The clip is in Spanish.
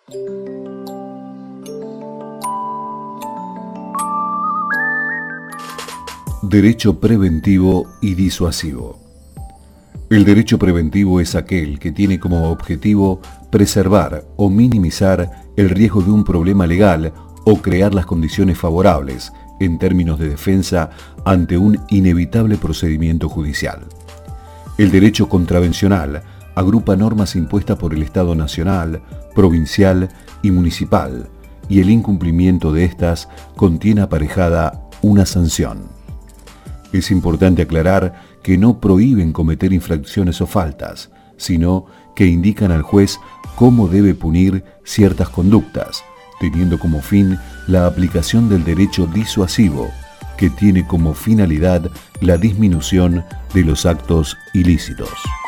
Derecho preventivo y disuasivo. El derecho preventivo es aquel que tiene como objetivo preservar o minimizar el riesgo de un problema legal o crear las condiciones favorables en términos de defensa ante un inevitable procedimiento judicial. El derecho contravencional agrupa normas impuestas por el Estado nacional, provincial y municipal, y el incumplimiento de estas contiene aparejada una sanción. Es importante aclarar que no prohíben cometer infracciones o faltas, sino que indican al juez cómo debe punir ciertas conductas, teniendo como fin la aplicación del derecho disuasivo, que tiene como finalidad la disminución de los actos ilícitos.